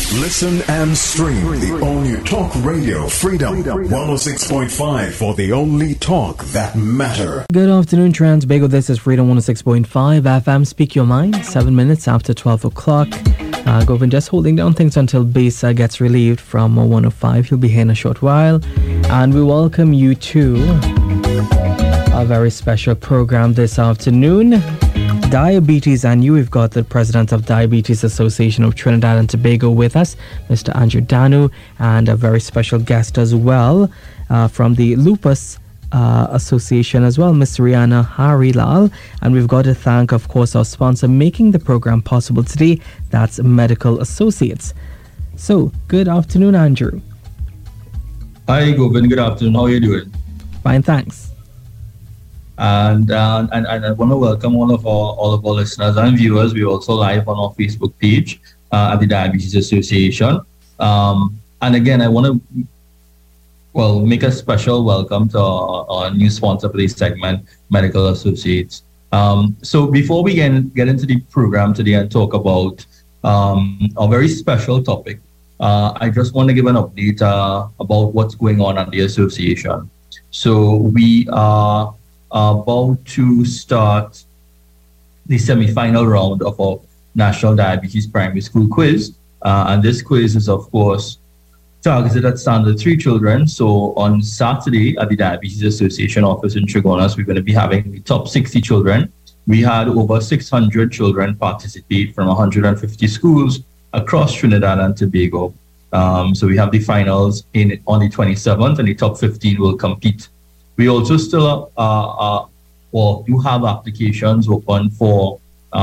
Listen and stream the all-new Talk Radio Freedom 106.5 for the only talk that matter. Good afternoon, Trans-Bago. This is Freedom 106.5 FM. Speak your mind. 7 minutes after 12 o'clock. Govind just holding down things until Bass gets relieved from 105. He'll be here in a short while. And we welcome you to a very special program this afternoon. Diabetes and you. We've got the president of Diabetes Association of Trinidad and Tobago with us, Mr. Andrew Danu, and a very special guest as well from the Lupus Association as well, Ms. Rihanna Harilal. And we've got to thank, of course, our sponsor making the program possible today. That's Medical Associates. So, good afternoon, Andrew. Hi, Govind. Good afternoon. How are you doing? Fine, thanks. And I want to welcome all of our listeners and viewers. We're also live on our Facebook page at the Diabetes Association. And again, I want to make a special welcome to our new sponsor for this segment, Medical Associates. So before we get into the program today and talk about a very special topic, I just want to give an update about what's going on at the association. So we are about to start the semi-final round of our National Diabetes Primary School quiz. And this quiz is, of course, targeted at Standard 3 children. So on Saturday at the Diabetes Association office in Trigonas, we're going to be having the top 60 children. We had over 600 children participate from 150 schools across Trinidad and Tobago. So we have the finals on the 27th, and the top 15 will compete. We also still do have applications open for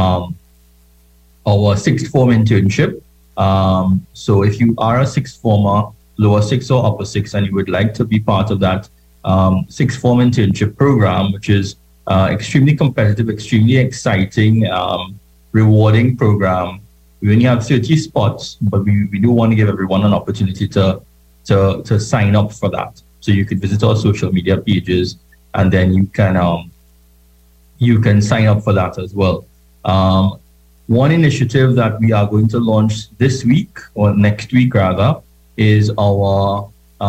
our sixth form internship. So if you are a sixth former, lower six or upper six, and you would like to be part of that sixth form internship program, which is extremely competitive, extremely exciting, rewarding program. We only have 30 spots, but we do want to give everyone an opportunity to sign up for that. So you can visit our social media pages, and then you can sign up for that as well. One initiative that we are going to launch this week, or next week rather, is our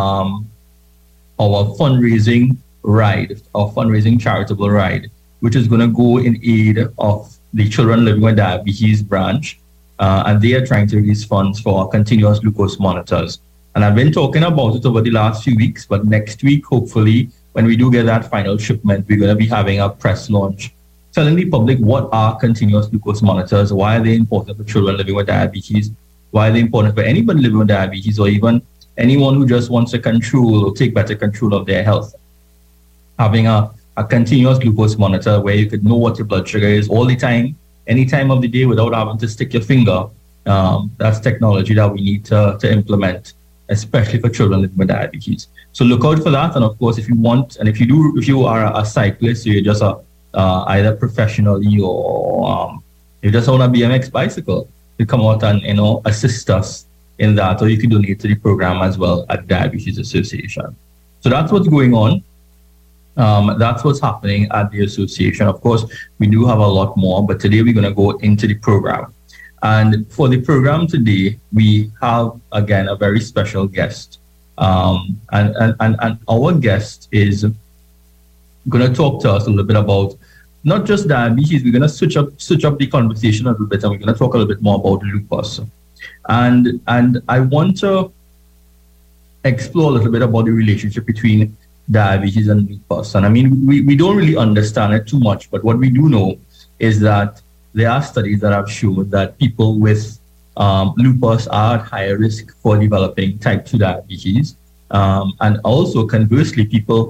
fundraising ride, our fundraising charitable ride, which is going to go in aid of the Children Living with Diabetes branch, and they are trying to raise funds for continuous glucose monitors. And I've been talking about it over the last few weeks, but next week, hopefully, when we do get that final shipment, we're going to be having a press launch telling the public what are continuous glucose monitors, why are they important for children living with diabetes, why are they important for anybody living with diabetes, or even anyone who just wants to control or take better control of their health. Having a continuous glucose monitor where you could know what your blood sugar is all the time, any time of the day, without having to stick your finger, that's technology that we need to implement, especially for children living with diabetes. So look out for that. And of course, if you want, and if you are a cyclist, so you're just either professionally or you just own a BMX bicycle, you come out and assist us in that, or you can donate to the program as well at Diabetes Association. So that's what's going on. That's what's happening at the association. Of course, we do have a lot more, but today we're going to go into the program. And for the program today, we have, again, a very special guest. And our guest is going to talk to us a little bit about not just diabetes. We're going to switch up the conversation a little bit, and we're going to talk a little bit more about lupus. And I want to explore a little bit about the relationship between diabetes and lupus. And I mean, we don't really understand it too much, but what we do know is that there are studies that have shown that people with lupus are at higher risk for developing type 2 diabetes. And also, conversely, people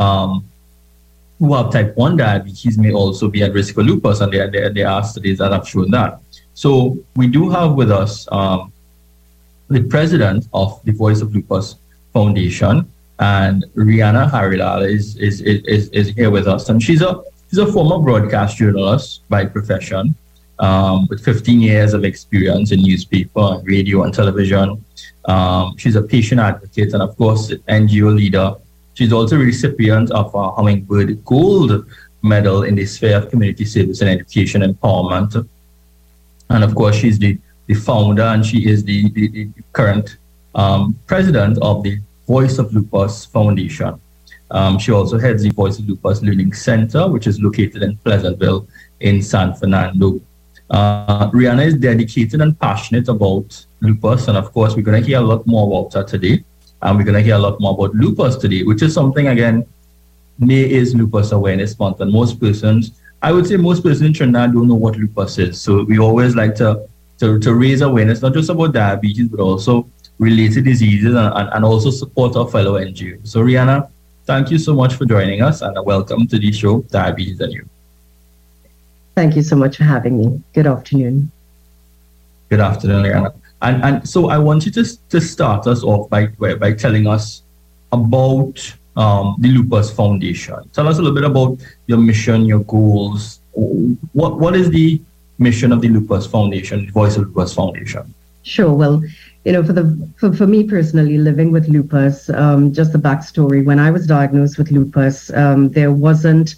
who have type 1 diabetes may also be at risk for lupus, and there are studies that have shown that. So we do have with us the president of the Voice of Lupus Foundation, and Rihanna Harilal is here with us, and she's a former broadcast journalist by profession, with 15 years of experience in newspaper, radio, and television. She's a patient advocate and, of course, NGO leader. She's also a recipient of a Hummingbird Gold Medal in the sphere of community service and education empowerment. And, of course, she's the the founder, and she is the current president of the Voice of Lupus Foundation. She also heads the Voice of Lupus Learning Center, which is located in Pleasantville in San Fernando. Rihanna is dedicated and passionate about lupus, and of course, we're going to hear a lot more about her today, and we're going to hear a lot more about lupus today, which is something, again, May is Lupus Awareness Month, and most persons in Trinidad don't know what lupus is. So we always like to raise awareness, not just about diabetes, but also related diseases, and also support our fellow NGOs. So Rihanna, thank you so much for joining us, and welcome to the show, Diabetes and You. Thank you so much for having me. Good afternoon. Good afternoon, Rihanna. And so I want you to start us off by telling us about the Lupus Foundation. Tell us a little bit about your mission, your goals. What is the mission of the Lupus Foundation, the Voice of Lupus Foundation? Sure. Well, for me personally, living with lupus, just the backstory. When I was diagnosed with lupus, there wasn't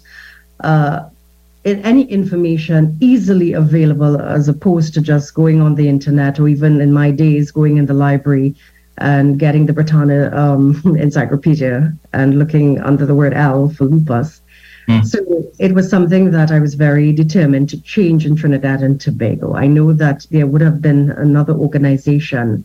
any information easily available, as opposed to just going on the internet, or even in my days going in the library and getting the Britannia encyclopedia and looking under the word L for lupus. So it was something that I was very determined to change in Trinidad and Tobago. I know that there would have been another organization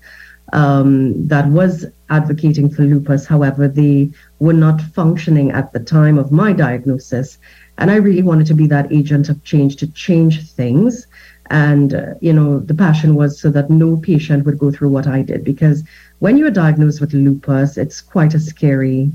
that was advocating for lupus. However, they were not functioning at the time of my diagnosis. And I really wanted to be that agent of change, to change things. And, the passion was so that no patient would go through what I did. Because when you are diagnosed with lupus, it's quite a scary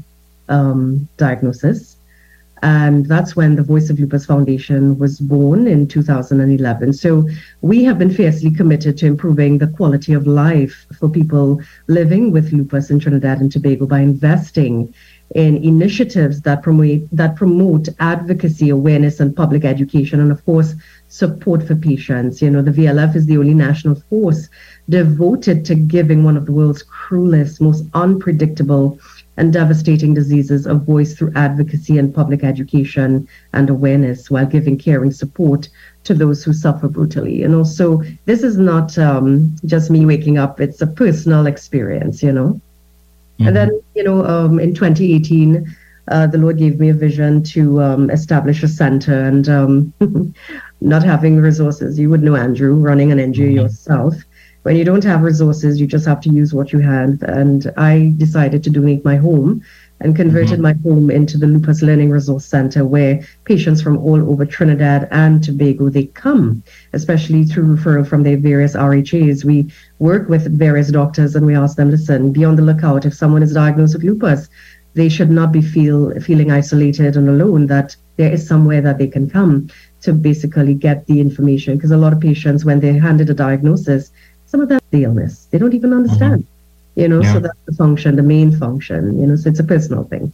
diagnosis. And that's when the Voice of Lupus Foundation was born in 2011. So we have been fiercely committed to improving the quality of life for people living with lupus in Trinidad and Tobago by investing in initiatives that promote advocacy, awareness, and public education, and of course, support for patients. The VLF is the only national force devoted to giving one of the world's cruelest, most unpredictable and devastating diseases a voice through advocacy and public education and awareness, while giving caring support to those who suffer brutally. So this is not just me waking up, it's a personal experience, Mm-hmm. And then, in 2018, the Lord gave me a vision to establish a center, and not having resources. You would know, Andrew, running an NGO yourself. When you don't have resources, you just have to use what you have. And I decided to donate my home and converted my home into the Lupus Learning Resource Center, where patients from all over Trinidad and Tobago, they come, especially through referral from their various RHAs. We work with various doctors and we ask them, listen, be on the lookout. If someone is diagnosed with lupus, they should not be feeling isolated and alone, that there is somewhere that they can come to basically get the information. Because a lot of patients, when they're handed a diagnosis, some of them have the illness. They don't even understand. So that's the main function, so it's a personal thing.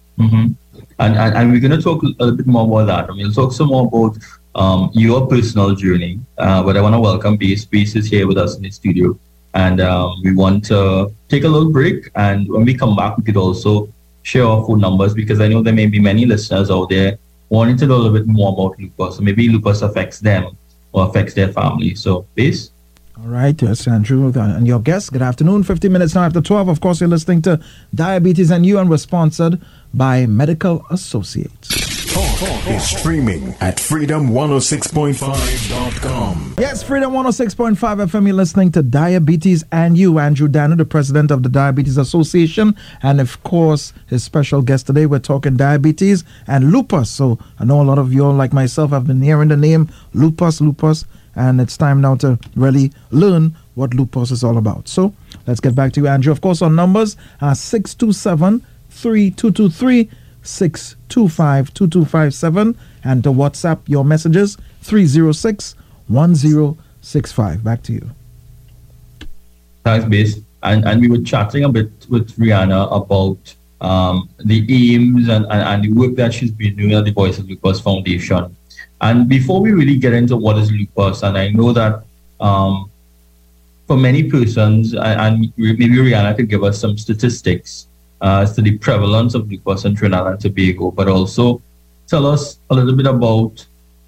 And we're going to talk a little bit more about that. We'll talk some more about your personal journey, but I want to welcome Base. Base is here with us in the studio, and we want to take a little break, and when we come back, we could also share our phone numbers, because I know there may be many listeners out there wanting to know a little bit more about lupus, so maybe lupus affects them or affects their family. So, Base? All right, yes, Andrew, and your guest. Good afternoon. 50 minutes now after 12. Of course, you're listening to Diabetes and You, and we're sponsored by Medical Associates. Talk is streaming at freedom106.5.com. Yes, Freedom 106.5 FM. You're listening to Diabetes and You. Andrew Dano, the president of the Diabetes Association, and of course, his special guest today. We're talking diabetes and lupus. So I know a lot of you all, like myself, have been hearing the name lupus. And it's time now to really learn what lupus is all about. So let's get back to you, Andrew. Of course, our numbers are 627-3223, 625-2257, and to WhatsApp your messages, 306-1065. Back to you. Thanks, Base. And we were chatting a bit with Rihanna about the aims and the work that she's been doing at the Voice of Lupus Foundation. And before we really get into what is lupus, and I know that for many persons, and maybe Rihanna could give us some statistics as to the prevalence of lupus in Trinidad and Tobago, but also tell us a little bit about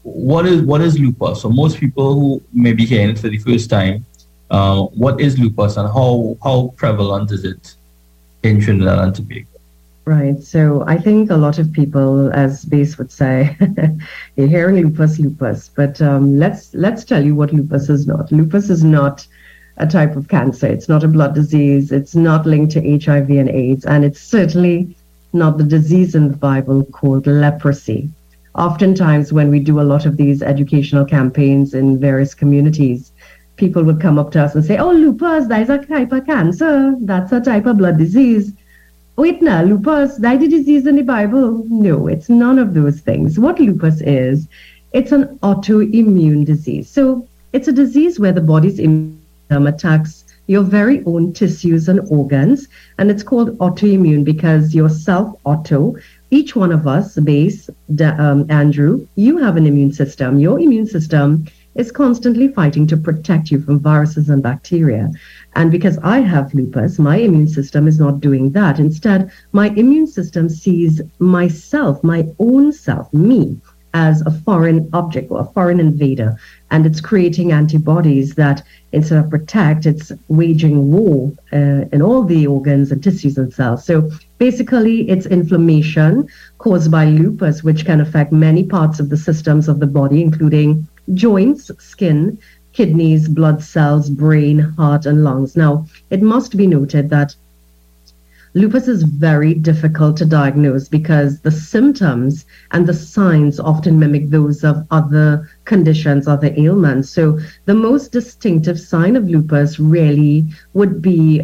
what is lupus? So most people who may be hearing it for the first time, what is lupus and how prevalent is it in Trinidad and Tobago? Right. So I think a lot of people, as Base would say, you're hearing lupus, but let's tell you what lupus is not. Lupus is not a type of cancer. It's not a blood disease. It's not linked to HIV and AIDS, and it's certainly not the disease in the Bible called leprosy. Oftentimes, when we do a lot of these educational campaigns in various communities, people would come up to us and say, "Oh, lupus, that's a type of cancer. That's a type of blood disease." Wait now, lupus, that's the disease in the Bible? No, it's none of those things. What lupus is, it's an autoimmune disease. So it's a disease where the body's immune system attacks your very own tissues and organs. And it's called autoimmune because you're self-auto. Each one of us, Base, Andrew, you have an immune system. Your immune system is constantly fighting to protect you from viruses and bacteria. And because I have lupus, my immune system is not doing that. Instead, my immune system sees myself, my own self, me, as a foreign object or a foreign invader. And it's creating antibodies that instead of protect, it's waging war in all the organs and tissues and cells. So basically, it's inflammation caused by lupus, which can affect many parts of the systems of the body, including joints, skin, kidneys, blood cells, brain, heart, and lungs. Now, it must be noted that lupus is very difficult to diagnose because the symptoms and the signs often mimic those of other conditions, other ailments. So the most distinctive sign of lupus really would be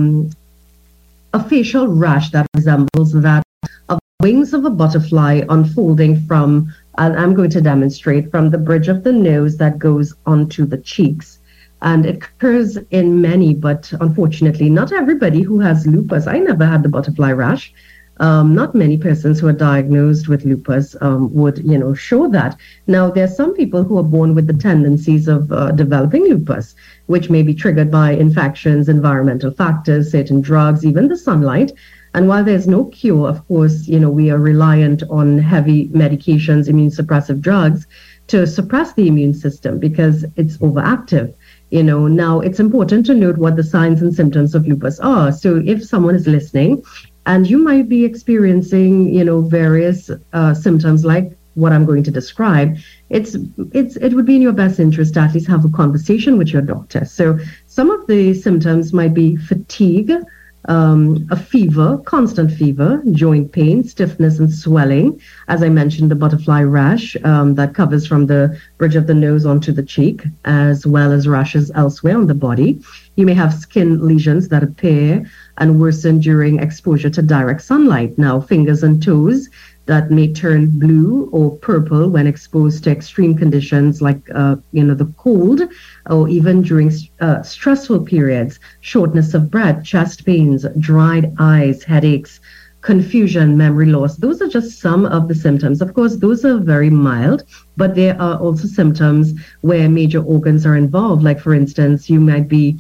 a facial rash that resembles that of wings of a butterfly unfolding from, and I'm going to demonstrate, from the bridge of the nose that goes onto the cheeks. And it occurs in many, but unfortunately, not everybody who has lupus. I never had the butterfly rash. Not many persons who are diagnosed with lupus would, show that. Now, there are some people who are born with the tendencies of developing lupus, which may be triggered by infections, environmental factors, certain drugs, even the sunlight. And while there's no cure, of course, we are reliant on heavy medications, immune suppressive drugs, to suppress the immune system because it's overactive. Now it's important to note what the signs and symptoms of lupus are. So if someone is listening and you might be experiencing, various symptoms like what I'm going to describe, it would be in your best interest to at least have a conversation with your doctor. So some of the symptoms might be fatigue, a fever, constant fever, joint pain, stiffness and swelling. As I mentioned, the butterfly rash that covers from the bridge of the nose onto the cheek, as well as rashes elsewhere on the body. You may have skin lesions that appear and worsen during exposure to direct sunlight. Now, fingers and toes that may turn blue or purple when exposed to extreme conditions like, the cold, or even during stressful periods, shortness of breath, chest pains, dried eyes, headaches, confusion, memory loss. Those are just some of the symptoms. Of course, those are very mild, but there are also symptoms where major organs are involved. Like, for instance, you might be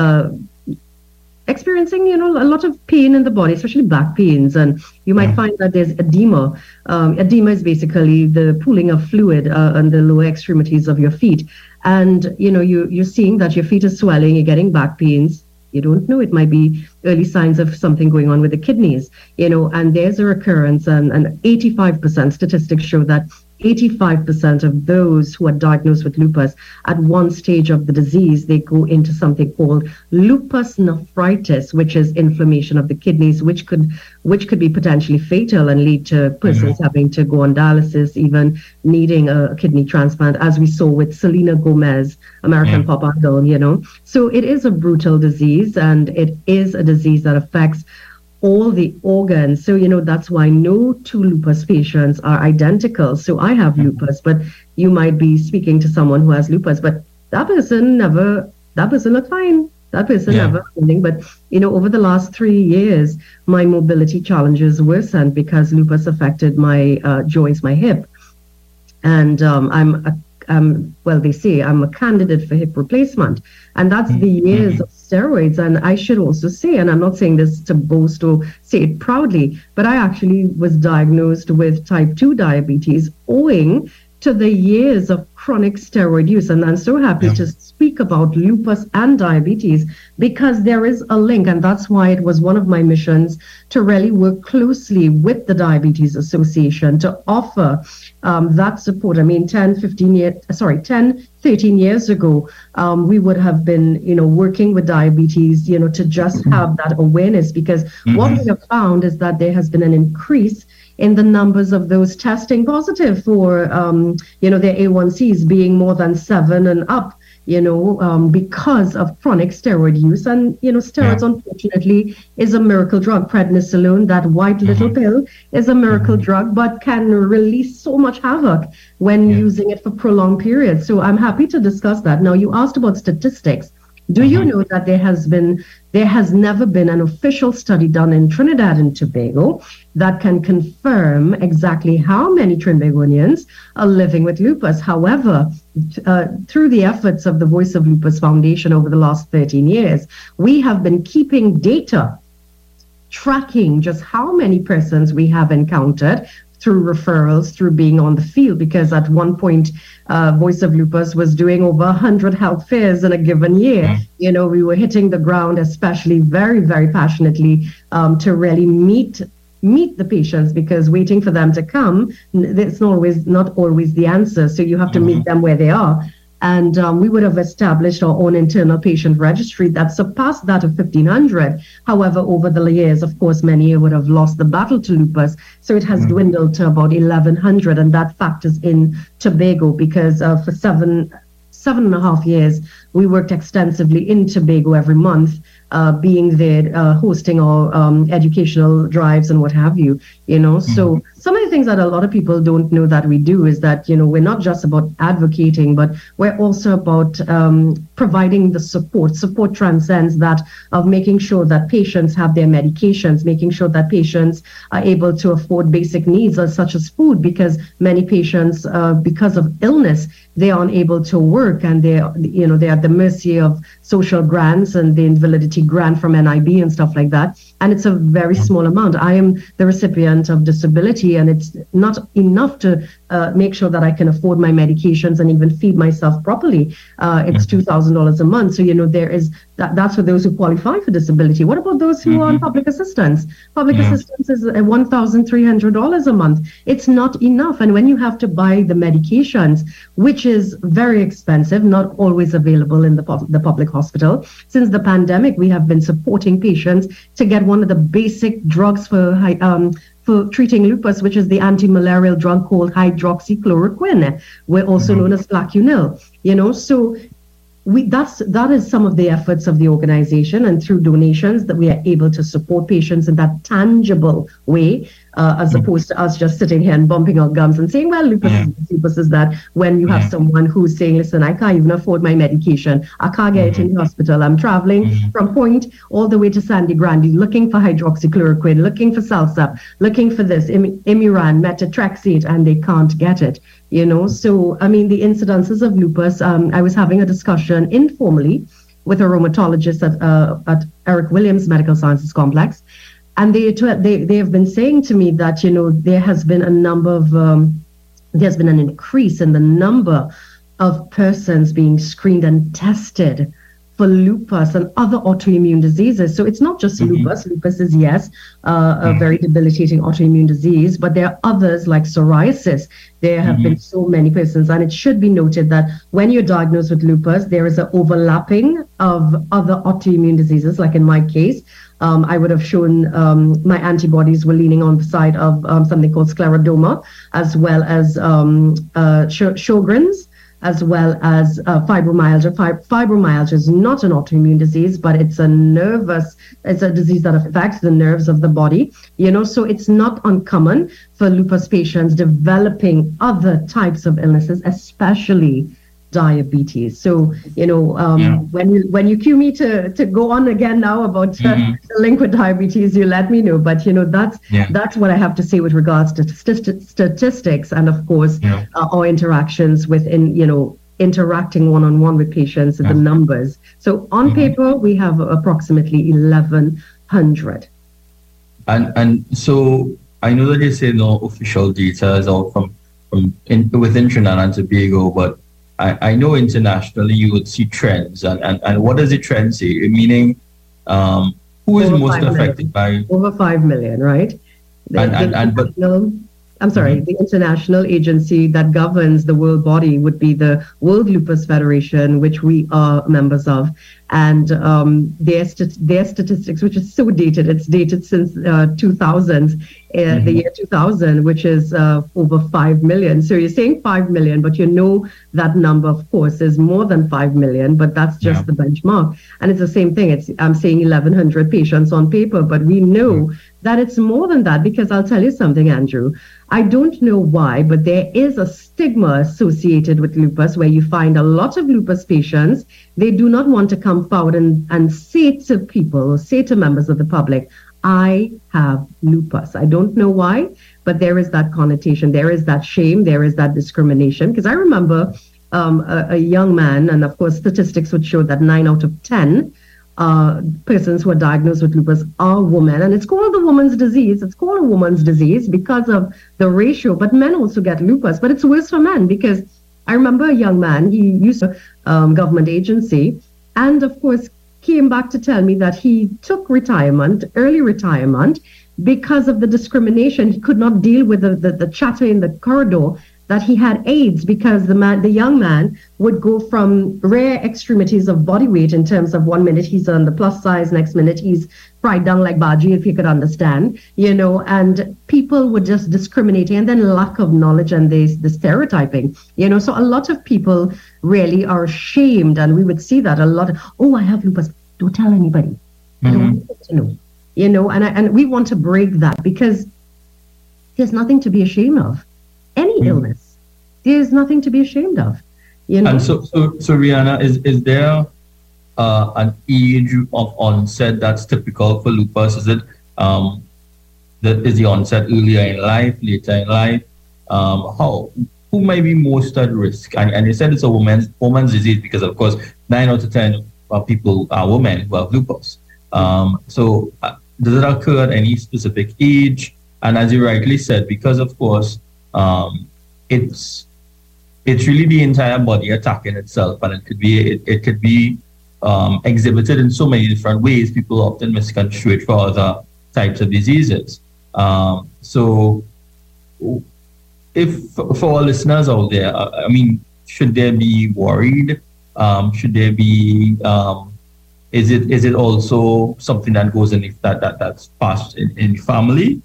experiencing, a lot of pain in the body, especially back pains, and you might find that there's edema. Edema is basically the pooling of fluid on the lower extremities of your feet, and you're seeing that your feet are swelling, you're getting back pains. You don't know, it might be early signs of something going on with the kidneys, and there's a recurrence, and 85% statistics show that 85% of those who are diagnosed with lupus at one stage of the disease, they go into something called lupus nephritis, which is inflammation of the kidneys, which could be potentially fatal and lead to persons having to go on dialysis, even needing a kidney transplant, as we saw with Selena Gomez, American pop idol, So it is a brutal disease, and it is a disease that affects all the organs. So, that's why no two lupus patients are identical. So I have lupus, but you might be speaking to someone who has lupus, but that person looked fine. That person never anything. But, over the last 3 years, my mobility challenges worsened because lupus affected my joints, my hip. And they say I'm a candidate for hip replacement. And that's the years of steroids. And I should also say, and I'm not saying this to boast or say it proudly, but I actually was diagnosed with type 2 diabetes owing to the years of chronic steroid use. And I'm so happy to speak about lupus and diabetes because there is a link. And that's why it was one of my missions to really work closely with the Diabetes Association to offer that support. I mean, 13 years ago, we would have been, working with diabetes, to just have that awareness, because what we have found is that there has been an increase in the numbers of those testing positive for, their A1Cs being more than 7 and up, because of chronic steroid use. And, steroids, unfortunately, is a miracle drug. Prednisolone, that white little pill, is a miracle drug, but can release so much havoc when using it for prolonged periods. So I'm happy to discuss that. Now, you asked about statistics. Do you know that there has never been an official study done in Trinidad and Tobago that can confirm exactly how many Trinbagonians are living with lupus? However, through the efforts of the Voice of Lupus Foundation over the last 13 years, we have been keeping data, tracking just how many persons we have encountered through referrals, through being on the field, because at one point, Voice of Lupus was doing over 100 health fairs in a given year. We were hitting the ground, especially very, very passionately, to really meet the patients, because waiting for them to come, it's not always the answer. So you have to meet them where they are. And we would have established our own internal patient registry that surpassed that of 1,500. However, over the years, of course, many would have lost the battle to lupus. So it has dwindled to about 1,100. And that factors in Tobago, because for 7.5 years, we worked extensively in Tobago every month, being there, hosting our educational drives and what have you, So some of the things that a lot of people don't know that we do is that, we're not just about advocating, but we're also about providing the support. Support transcends that of making sure that patients have their medications, making sure that patients are able to afford basic needs such as food, because many patients, because of illness, they aren't able to work, and they're at the mercy of social grants and the invalidity grant from NIB and stuff like that. And it's a very small amount. I am the recipient of disability, and it's not enough to make sure that I can afford my medications and even feed myself properly. It's $2,000 a month. So, there is that's for those who qualify for disability. What about those who are on public assistance? Public assistance is $1,300 a month. It's not enough. And when you have to buy the medications, which is very expensive, not always available in the public hospital. Since the pandemic, we have been supporting patients to get one of the basic drugs for treating lupus, which is the anti-malarial drug called hydroxychloroquine. We're also known as Plaquenil. So that is some of the efforts of the organization, and through donations that we are able to support patients in that tangible way, as opposed to us just sitting here and bumping our gums and saying, well, lupus is that, when you have someone who's saying, listen, I can't even afford my medication, I can't get it in the hospital, I'm traveling from Point all the way to Sandy Grande looking for hydroxychloroquine, looking for Salsa, looking for this, Imuran, methotrexate, and they can't get it. So, I mean, the incidences of lupus, I was having a discussion informally with a rheumatologist at Eric Williams Medical Sciences Complex. And they have been saying to me that, there has been there's been an increase in the number of persons being screened and tested for lupus and other autoimmune diseases. So it's not just lupus. Lupus is, yes, a very debilitating autoimmune disease, but there are others like psoriasis. There have been so many persons, and it should be noted that when you're diagnosed with lupus, there is an overlapping of other autoimmune diseases. Like in my case, I would have shown my antibodies were leaning on the side of something called scleroderma, as well as Sjogren's, as well as fibromyalgia. Fibromyalgia is not an autoimmune disease, but it's a disease that affects the nerves of the body, so it's not uncommon for lupus patients developing other types of illnesses, especially diabetes. So, when you cue me to go on again now about the link with diabetes, you let me know. But, that's what I have to say with regards to statistics, and of course, our interactions interacting one-on-one with patients, the numbers. So on paper, we have approximately 1,100. And so I know that you say no official data is out from within Trinidad and Tobago, but I know internationally you would see trends. And what does the trend say? Meaning, who is most affected by? Over 5 million, right? I'm sorry, the international agency that governs the world body would be the World Lupus Federation, which we are members of. And their statistics, which is so dated, it's dated since 2000, the year 2000, which is over 5 million. So you're saying 5 million, but you know that number, of course, is more than 5 million, but that's just the benchmark. And it's the same thing. I'm saying 1,100 patients on paper, but we know that it's more than that, because I'll tell you something, Andrew. I don't know why, but there is a stigma associated with lupus where you find a lot of lupus patients, they do not want to come forward and say to people or say to members of the public, I have lupus. I don't know why, but there is that connotation. There is that shame. There is that discrimination. Because I remember a young man, and of course, statistics would show that 9 out of 10 persons who are diagnosed with lupus are women, and it's called the woman's disease. It's called a woman's disease because of the ratio, but men also get lupus, but it's worse for men, because I remember a young man, he used a government agency, and of course came back to tell me that he took early retirement, because of the discrimination. He could not deal with the chatter in the corridor that he had AIDS, because the young man would go from rare extremities of body weight in terms of 1 minute he's on the plus size, next minute he's fried down like Baji, if you could understand, and people would just discriminate, and then lack of knowledge and the stereotyping, so a lot of people really are ashamed, and we would see that a lot. Oh, I have lupus. Don't tell anybody. I don't want people to know, and we want to break that, because there's nothing to be ashamed of. Any illness, there's nothing to be ashamed of. And so Rihanna, is there an age of onset that's typical for lupus? Is it is the onset earlier in life, later in life? Who may be most at risk? And you said it's a woman's disease, because of course 9 out of 10 people are women who have lupus. So does it occur at any specific age? And as you rightly said, because of course it's really the entire body attacking itself, and it could be exhibited in so many different ways. People often misconstrue it for other types of diseases. So if for our listeners out there, should they be worried? Should they be? Is it also something that goes in that's passed in family?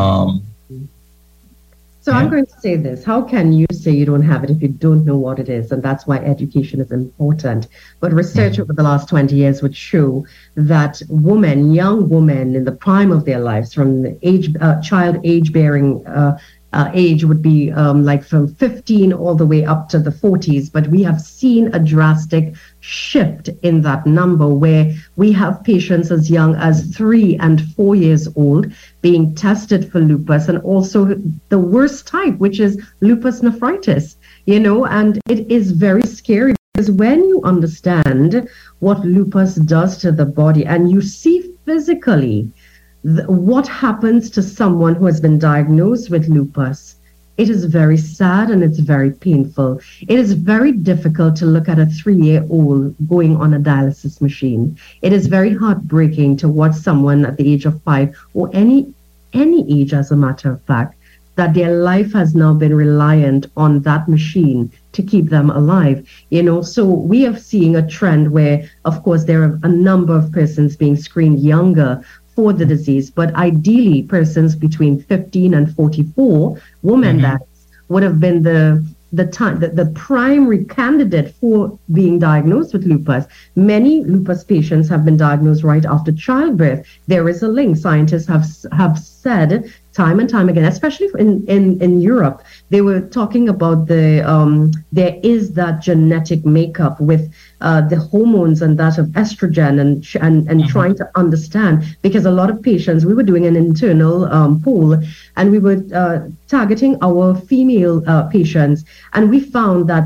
So I'm going to say this. How can you say you don't have it if you don't know what it is? And that's why education is important. But research over the last 20 years would show that young women in the prime of their lives, from the child age-bearing age, would be like from 15 all the way up to the 40s. But we have seen a drastic shift in that number, where we have patients as young as 3 and 4 years old being tested for lupus, and also the worst type, which is lupus nephritis, and it is very scary, because when you understand what lupus does to the body, and you see physically what happens to someone who has been diagnosed with lupus, it is very sad and it's very painful. It is very difficult to look at a 3-year-old going on a dialysis machine. It is very heartbreaking to watch someone at the age of 5, or any age, as a matter of fact, that their life has now been reliant on that machine to keep them alive. So we are seeing a trend where, of course, there are a number of persons being screened younger for the disease, but ideally persons between 15 and 44, women that would have been the primary candidate for being diagnosed with lupus. Many lupus patients have been diagnosed right after childbirth. There is a link. Scientists have said time and time again, especially in Europe, they were talking about there is that genetic makeup with the hormones and that of estrogen, and trying to understand, because a lot of patients, we were doing an internal poll, and we were targeting our female patients, and we found that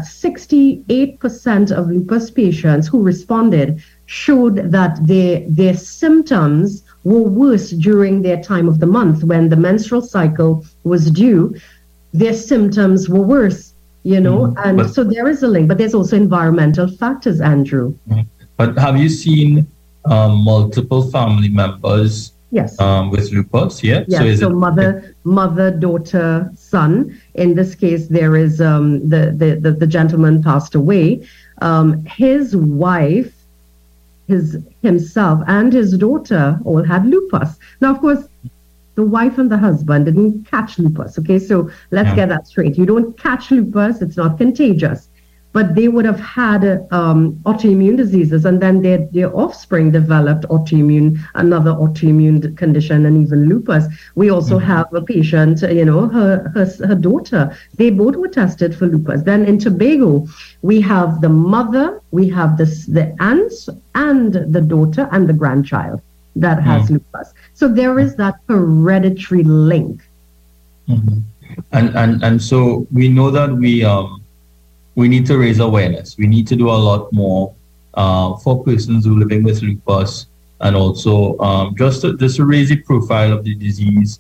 68% of lupus patients who responded showed that their symptoms were worse during their time of the month when the menstrual cycle was due. their symptoms were worse, and so there is a link, but there's also environmental factors, Andrew. But have you seen multiple family members Yes. With lupus? Yeah. Yeah. So mother, daughter, son. In this case, there is the gentleman passed away. His wife, himself, and his daughter all had lupus. Now, of course, the wife and the husband didn't catch lupus. Okay, so let's get that straight. You don't catch lupus; it's not contagious. But they would have had autoimmune diseases, and then their offspring developed another autoimmune condition, and even lupus. We also have a patient, her daughter. They both were tested for lupus. Then in Tobago, we have the mother, we have the aunts, and the daughter, and the grandchild that has lupus. So there is that hereditary link. And so we know that we need to raise awareness. We need to do a lot more for persons who are living with lupus, and also just to raise the profile of the disease,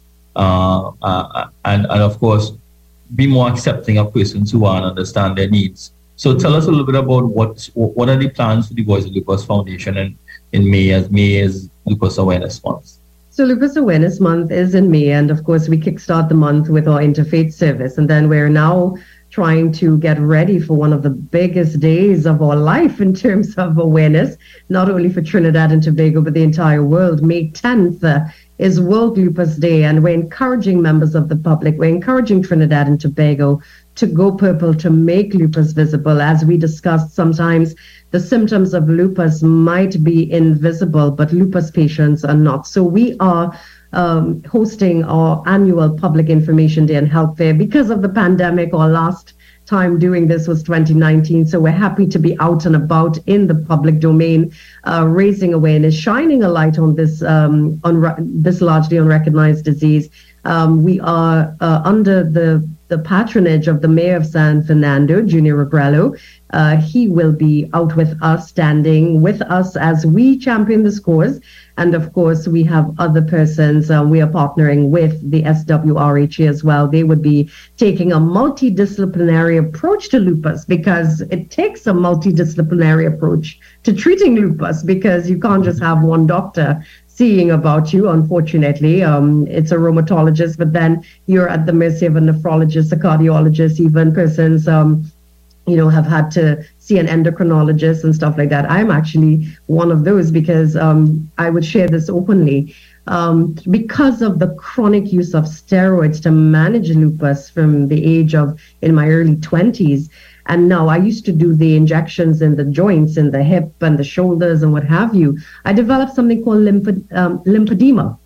and of course be more accepting of persons who are and understand their needs. So tell us a little bit about what are the plans for the Voice of Lupus Foundation in May, as May is Lupus Awareness Month. So Lupus Awareness Month is in May, and of course we kickstart the month with our interfaith service, and then we're now trying to get ready for one of the biggest days of our life in terms of awareness, not only for Trinidad and Tobago, but the entire world. May 10th is World Lupus Day, and we're encouraging members of the public, we're encouraging Trinidad and Tobago to go purple, to make lupus visible. As we discussed, sometimes the symptoms of lupus might be invisible, but lupus patients are not. So we are hosting our annual Public Information Day and Health Fair. Because of the pandemic, our last time doing this was 2019. So we're happy to be out and about in the public domain, raising awareness, shining a light on this this largely unrecognized disease. We are under the patronage of the Mayor of San Fernando, Junior Regrello. He will be out with us, standing with us as we champion this cause. And of course, we have other persons. We are partnering with the SWRHA as well. They would be taking a multidisciplinary approach to lupus, because it takes a multidisciplinary approach to treating lupus, because you can't just have one doctor seeing about you. Unfortunately, it's a rheumatologist, but then you're at the mercy of a nephrologist, a cardiologist, even persons have had to see an endocrinologist and stuff like that. I'm actually one of those, because I would share this openly. Because of the chronic use of steroids to manage lupus from the age of in my early 20s, and now I used to do the injections in the joints, in the hip and the shoulders and what have you. I developed something called lymphedema,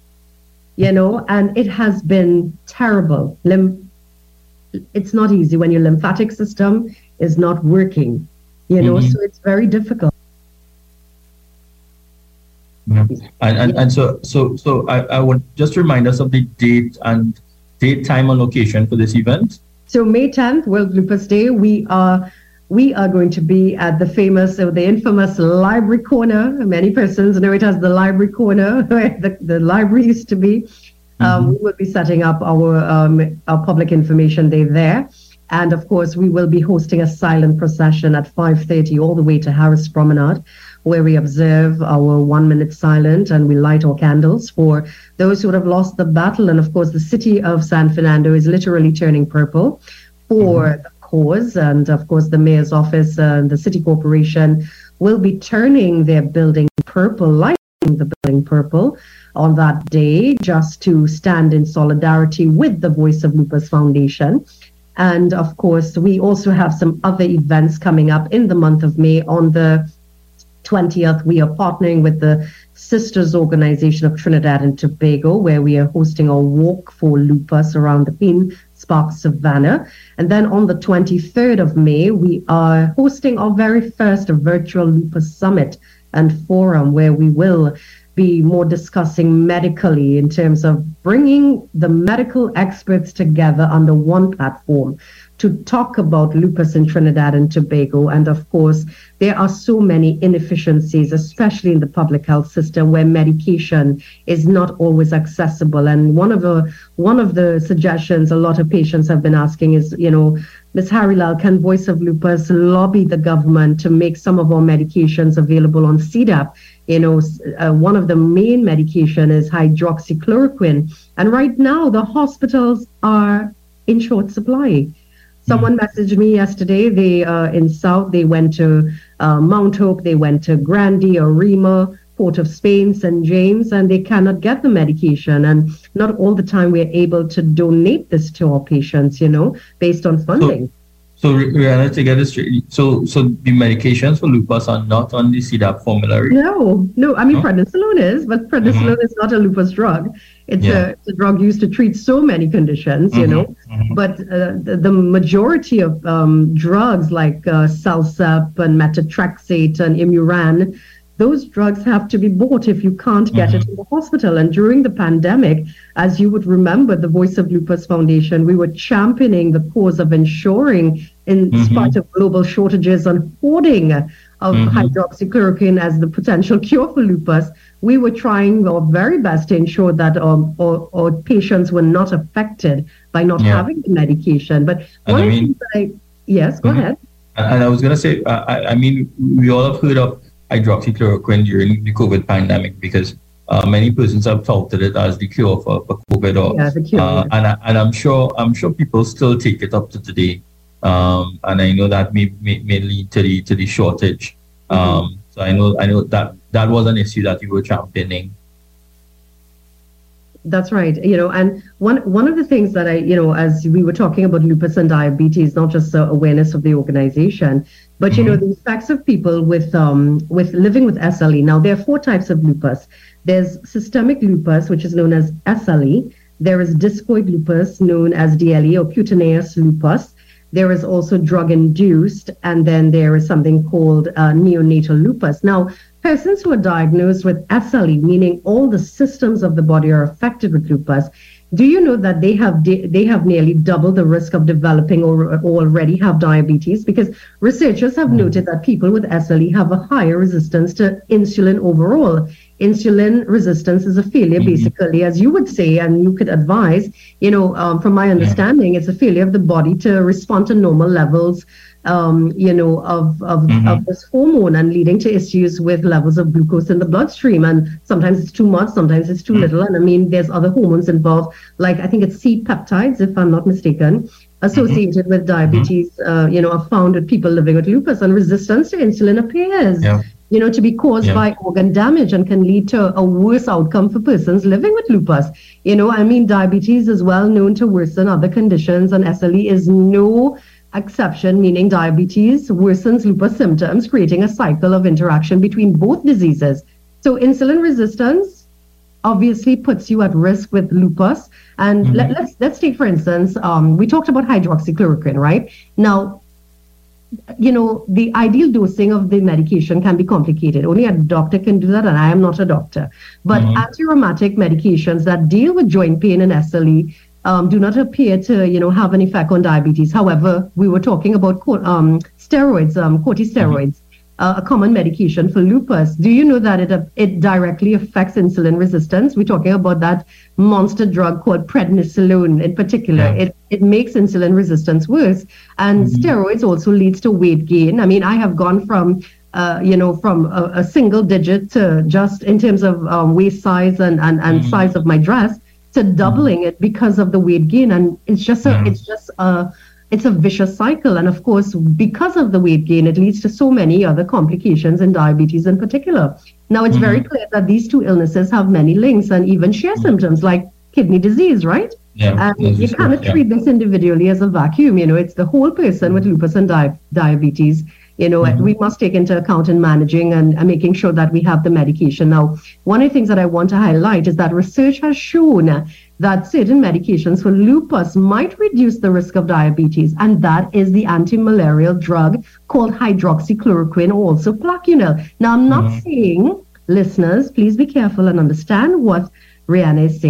and it has been terrible. It's not easy when your lymphatic system is not working, so it's very difficult. And so I would just remind us of the date, time, and location for this event. So May 10th, World Lupus Day, we are going to be at the infamous Library Corner. Many persons know it as the Library Corner, where the library used to be. We will be setting up our Public Information Day there. And of course, we will be hosting a silent procession at 5:30 all the way to Harris Promenade, where we observe our 1 minute silent and we light our candles for those who have lost the battle. And of course, the city of San Fernando is literally turning purple for the cause. And of course, the mayor's office and the city corporation will be turning their building purple, lighting the building purple on that day, just to stand in solidarity with the Voice of Lupus Foundation. And of course, we also have some other events coming up in the month of May. On the 20th, we are partnering with the Sisters Organization of Trinidad and Tobago, where we are hosting a walk for lupus around the Queen Spark Savannah. And then on the 23rd of May, we are hosting our very first virtual lupus summit and forum, where we will be more discussing medically in terms of bringing the medical experts together under one platform to talk about lupus in Trinidad and Tobago. And of course, there are so many inefficiencies, especially in the public health system, where medication is not always accessible. And one of the suggestions a lot of patients have been asking is, Ms. Harilal, can Voice of Lupus lobby the government to make some of our medications available on CDAP? One of the main medication is hydroxychloroquine. And right now, the hospitals are in short supply. Someone messaged me yesterday. They in South, they went to Mount Hope, they went to Grande, Arima, Port of Spain, St. James, and they cannot get the medication. And not all the time we're able to donate this to our patients, based on funding. So Rihanna, to get this straight, so the medications for lupus are not on the CDAP formulary? No. I mean, prednisolone is, but prednisolone is not a lupus drug. It's a drug used to treat so many conditions, But the majority of drugs like Salsep and methotrexate and Imuran, those drugs have to be bought if you can't get it in the hospital. And during the pandemic, as you would remember, the Voice of Lupus Foundation, we were championing the cause of ensuring, in spite of global shortages and hoarding of hydroxychloroquine as the potential cure for lupus, we were trying our very best to ensure that our patients were not affected by not having the medication. But one of the things that yes, go ahead. And I was going to say, I mean, we all have heard of hydroxychloroquine during the COVID pandemic because many persons have touted it as the cure for COVID. The cure. And I'm sure people still take it up to today. And I know that may lead to the shortage. So I know that was an issue that you were championing. That's right. And one of the things that as we were talking about lupus and diabetes, not just awareness of the organization, but the effects of people with living with SLE. Now, there are 4 types of lupus. There's systemic lupus, which is known as SLE. There is discoid lupus, known as DLE, or cutaneous lupus. There is also drug-induced, and then there is something called neonatal lupus. Now, persons who are diagnosed with SLE, meaning all the systems of the body are affected with lupus, do you know that they have nearly double the risk of developing or already have diabetes? Because researchers have noted that people with SLE have a higher resistance to insulin overall. Insulin resistance is a failure, basically, as you would say, and you could advise, from my understanding, it's a failure of the body to respond to normal levels of this hormone, and leading to issues with levels of glucose in the bloodstream. And sometimes it's too much, sometimes it's too little. And I mean, there's other hormones involved, like I think it's C peptides, if I'm not mistaken, associated with diabetes, are found with people living with lupus, and resistance to insulin appears, to be caused by organ damage and can lead to a worse outcome for persons living with lupus. Diabetes is well known to worsen other conditions, and SLE is no exception, meaning diabetes worsens lupus symptoms, creating a cycle of interaction between both diseases. So insulin resistance obviously puts you at risk with lupus. And let's take, for instance, we talked about hydroxychloroquine, right? Now, the ideal dosing of the medication can be complicated. Only a doctor can do that, and I am not a doctor. But anti-rheumatic medications that deal with joint pain and SLE do not appear to, have an effect on diabetes. However, we were talking about steroids, corticosteroids, a common medication for lupus. Do you know that it directly affects insulin resistance? We're talking about that monster drug called prednisolone in particular. It makes insulin resistance worse. And steroids also leads to weight gain. I mean, I have gone from a single digit to just in terms of waist size and size of my dress, to doubling it because of the weight gain. And it's a vicious cycle. And of course, because of the weight gain, it leads to so many other complications in diabetes in particular. Now, it's very clear that these two illnesses have many links and even share symptoms like kidney disease, right? And you cannot treat this individually as a vacuum. It's the whole person with lupus and diabetes. We must take into account in managing and making sure that we have the medication. Now, one of the things that I want to highlight is that research has shown that certain medications for lupus might reduce the risk of diabetes, and that is the anti-malarial drug called hydroxychloroquine, or also Plaquenil. Now, I'm not saying, listeners, please be careful and understand what Rihanna is saying.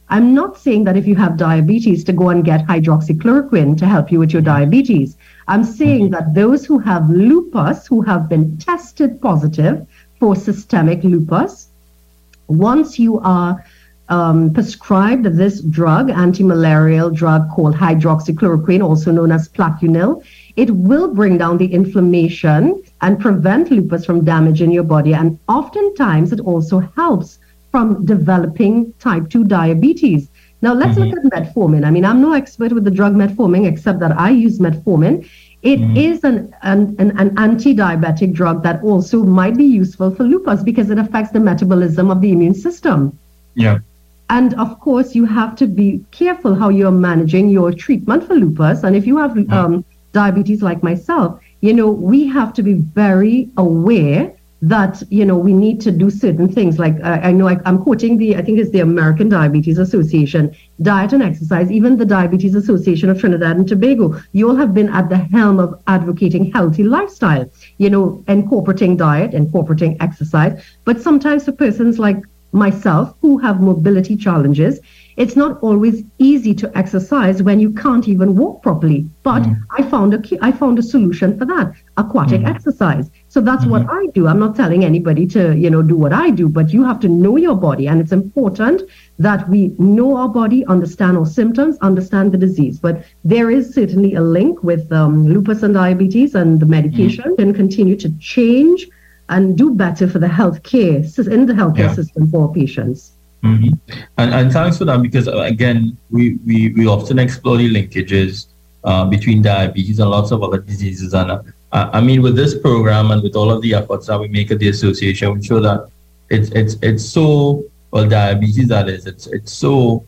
I'm not saying that if you have diabetes to go and get hydroxychloroquine to help you with your diabetes. I'm saying that those who have lupus, who have been tested positive for systemic lupus, once you are prescribed this drug, anti-malarial drug called hydroxychloroquine, also known as Plaquenil, it will bring down the inflammation and prevent lupus from damaging your body. And oftentimes it also helps from developing type 2 diabetes. Now let's look at metformin. I mean, I'm no expert with the drug metformin, except that I use metformin. It is an anti-diabetic drug that also might be useful for lupus because it affects the metabolism of the immune system. Yeah. And of course, you have to be careful how you're managing your treatment for lupus. And if you have diabetes like myself, we have to be very aware that, we need to do certain things. Like I'm quoting I think it's the American Diabetes Association, diet and exercise, even the Diabetes Association of Trinidad and Tobago. You all have been at the helm of advocating healthy lifestyle, incorporating diet, incorporating exercise. But sometimes for persons like myself who have mobility challenges, it's not always easy to exercise when you can't even walk properly. But I found a solution for that: aquatic exercise. So that's what I do. I'm not telling anybody to, do what I do, but you have to know your body. And it's important that we know our body, understand our symptoms, understand the disease. But there is certainly a link with lupus and diabetes, and the medication can continue to change and do better for the healthcare system for patients. And thanks for that, because again, we often explore the linkages between diabetes and lots of other diseases. And I mean, with this program and with all of the efforts that we make at the association, we show that it's so, well, diabetes, that is, it's so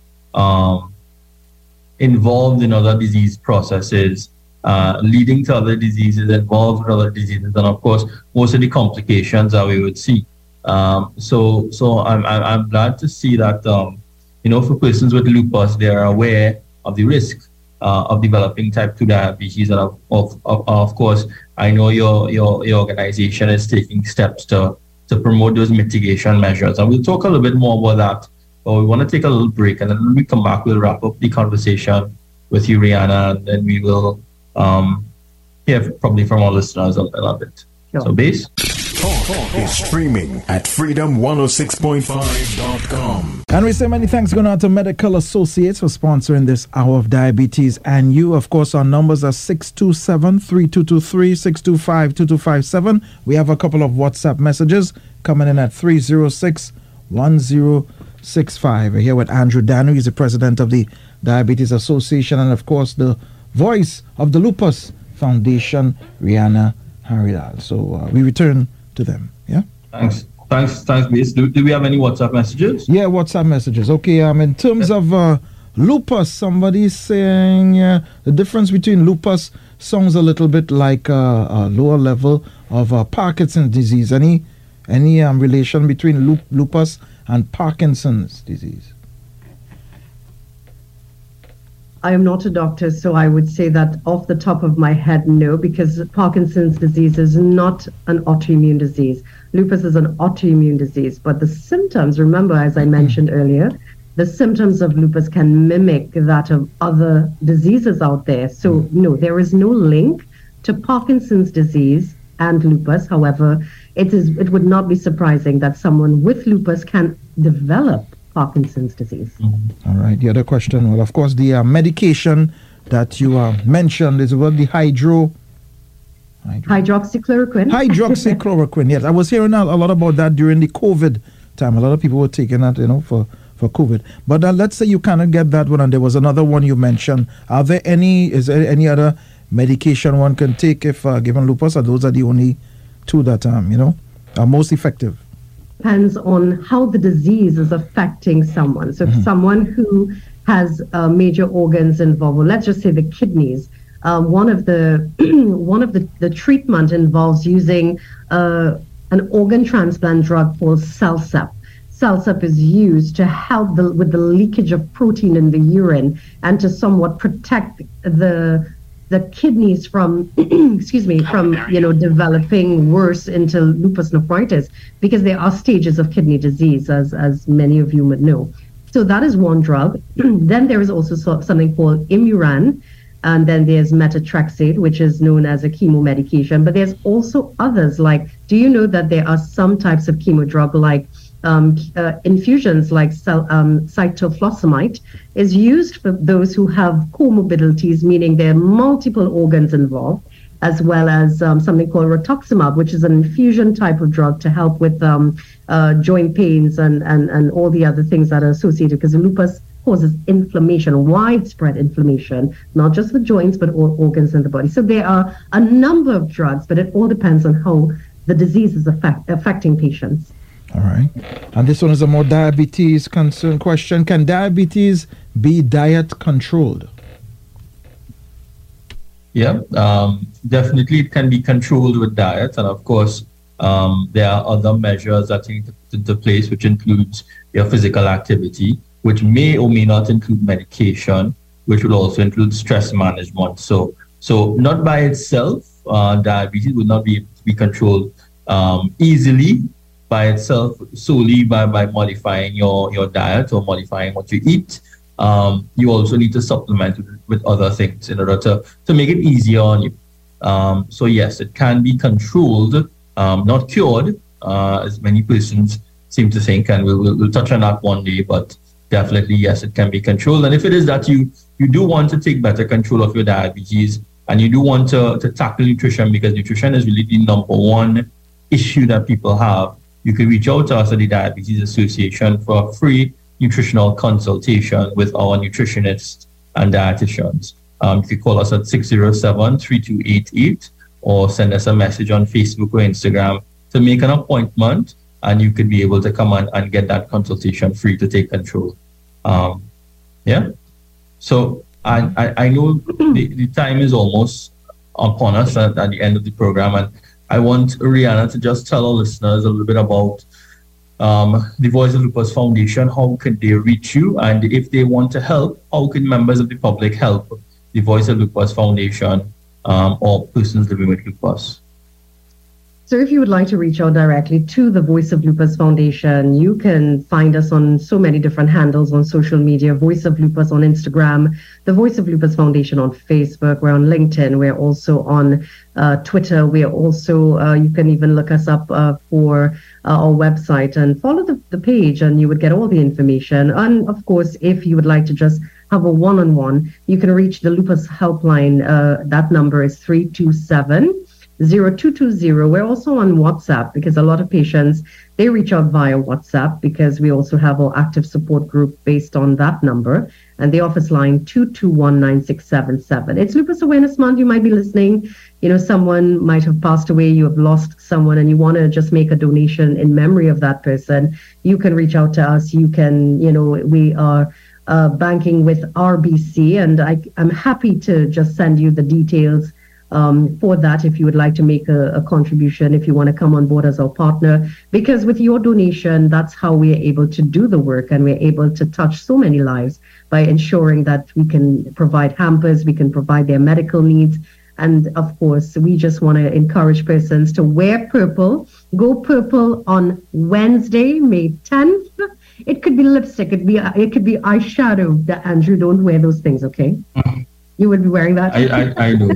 involved in other disease processes, leading to other diseases, involved in other diseases, and of course, most of the complications that we would see. So I'm glad to see that, for persons with lupus, they are aware of the risk of developing type 2 diabetes. And of course, I know your organization is taking steps to promote those mitigation measures. And we'll talk a little bit more about that, but we want to take a little break. And then when we come back, we'll wrap up the conversation with you, Rihanna, and then we will hear probably from our listeners a little bit. Sure. So, Base? Talk is streaming at freedom106.5.com. And we say many thanks going out to Medical Associates for sponsoring this hour of Diabetes and You. Of course, our numbers are 627-3223, 625-2257. We have a couple of WhatsApp messages coming in at 306-1065. We're here with Andrew Danu. He's the president of the Diabetes Association, and of course, the voice of the Lupus Foundation, Rihanna Haridal. So we return to them. Yeah. Thanks, Base. Do we have any WhatsApp messages? Yeah, WhatsApp messages. Okay. In terms of lupus, somebody's saying the difference between lupus sounds a little bit like a lower level of Parkinson's disease. Any relation between lupus and Parkinson's disease? I am not a doctor, so I would say that off the top of my head, no, because Parkinson's disease is not an autoimmune disease. Lupus is an autoimmune disease, but the symptoms, remember, as I mentioned earlier, the symptoms of lupus can mimic that of other diseases out there. So, no, there is no link to Parkinson's disease and lupus. However, it would not be surprising that someone with lupus can develop Parkinson's disease. All right. The other question, well, of course, the medication that you mentioned is about the hydroxychloroquine. Hydroxychloroquine, yes. I was hearing a lot about that during the COVID time. A lot of people were taking that, for COVID. But let's say you cannot get that one, and there was another one you mentioned. Is there any other medication one can take if given lupus, or those are the only two that, are most effective? Depends on how the disease is affecting someone. So if someone who has major organs involved, well, let's just say the kidneys, one of the treatment involves using an organ transplant drug called CellCept. CellCept is used to help with the leakage of protein in the urine and to somewhat protect the kidneys from developing worse into lupus nephritis, because there are stages of kidney disease, as many of you would know. So that is one drug. Then there is also something called Imuran, and then there's methotrexate, which is known as a chemo medication. But there's also others, like, do you know that there are some types of chemo drug, like infusions like cyclophosphamide is used for those who have comorbidities, meaning there are multiple organs involved, as well as something called rituximab, which is an infusion type of drug to help with joint pains and all the other things that are associated, because lupus causes inflammation, widespread inflammation, not just the joints, but all organs in the body. So there are a number of drugs, but it all depends on how the disease is affecting patients. All right. And this one is a more diabetes concern question. Can diabetes be diet controlled? Yeah, definitely it can be controlled with diet. And of course, there are other measures that you need to put into place, which includes your physical activity, which may or may not include medication, which would also include stress management. So not by itself, diabetes would not be able to be controlled easily by itself, solely by modifying your diet or modifying what you eat. You also need to supplement with other things in order to make it easier on you. So yes, it can be controlled, not cured, as many persons seem to think, and we'll touch on that one day, but definitely yes, it can be controlled. And if it is that you do want to take better control of your diabetes, and you do want to tackle nutrition, because nutrition is really the number one issue that people have, you can reach out to us at the Diabetes Association for a free nutritional consultation with our nutritionists and dietitians. You can call us at 607-3288 or send us a message on Facebook or Instagram to make an appointment, and you could be able to come and get that consultation free to take control. Yeah. So I know the time is almost upon us at the end of the program, and I want Rihanna to just tell our listeners a little bit about the Voice of Lupus Foundation. How can they reach you? And if they want to help, how can members of the public help the Voice of Lupus Foundation or persons living with lupus? So if you would like to reach out directly to the Voice of Lupus Foundation, you can find us on so many different handles on social media. Voice of Lupus on Instagram, the Voice of Lupus Foundation on Facebook. We're on LinkedIn. We're also on Twitter. We're also, you can even look us up for our website and follow the page, and you would get all the information. And of course, if you would like to just have a one-on-one, you can reach the Lupus Helpline. That number is 327-0220. We're also on WhatsApp, because a lot of patients, they reach out via WhatsApp, because we also have our active support group based on that number, and the office line 2219677. It's Lupus Awareness Month. You might be listening, someone might have passed away, you have lost someone, and you want to just make a donation in memory of that person. You can reach out to us. You can, we are banking with RBC, and I'm happy to just send you the details for that if you would like to make a contribution, if you want to come on board as our partner, because with your donation, that's how we are able to do the work, and we're able to touch so many lives by ensuring that we can provide hampers, we can provide their medical needs. And of course, we just want to encourage persons to wear purple. Go purple on Wednesday, May 10th. It could be lipstick, it could be eyeshadow. Andrew, don't wear those things, okay? You would be wearing that? I know.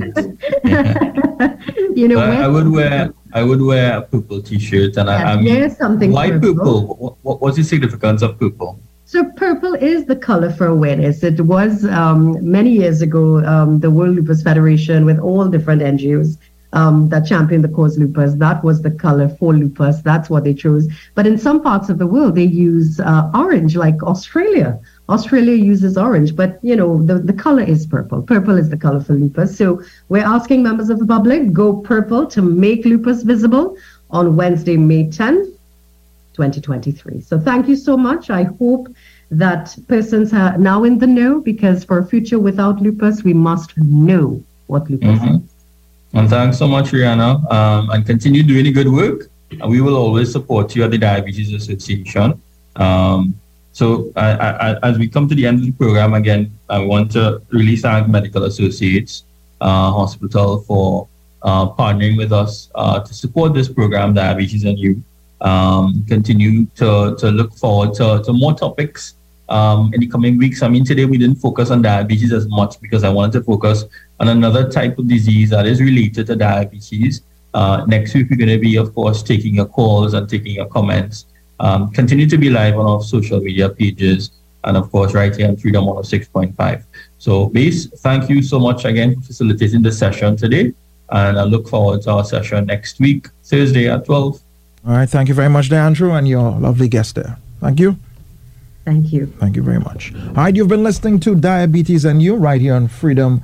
Yeah. I would wear a purple T-shirt, and why purple? What's the significance of purple? So purple is the color for awareness. It was many years ago, the World Lupus Federation, with all different NGOs that championed the cause lupus, that was the color for lupus. That's what they chose. But in some parts of the world, they use orange, like Australia. Australia uses orange, but the color is purple. Purple is the color for lupus. So we're asking members of the public, go purple to make lupus visible on Wednesday, May 10th, 2023. So thank you so much. I hope that persons are now in the know, because for a future without lupus, we must know what lupus is. And thanks so much, Rihanna, and continue doing the good work. And we will always support you at the Diabetes Association. So as we come to the end of the program, again, I want to really thank Medical Associates Hospital for partnering with us to support this program, Diabetes and You. Continue to look forward to more topics in the coming weeks. I mean, today we didn't focus on diabetes as much because I wanted to focus on another type of disease that is related to diabetes. Next week, we're going to be, of course, taking your calls and taking your comments. Continue to be live on our social media pages and, of course, right here on Freedom 106.5. So, Base, thank you so much again for facilitating the session today. And I look forward to our session next week, Thursday at 12. All right. Thank you very much, Andrew, and your lovely guest there. Thank you. Thank you. Thank you very much. All right. You've been listening to Diabetes and You right here on Freedom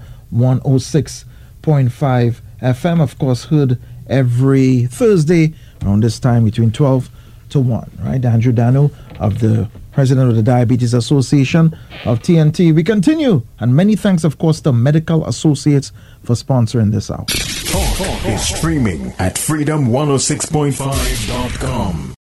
106.5 FM. Of course, heard every Thursday around this time between 12 to 1. Right. Andrew Dano, of the President of the Diabetes Association of TNT. We continue. And many thanks, of course, to Medical Associates for sponsoring this hour. Talk is streaming at freedom106.5.com.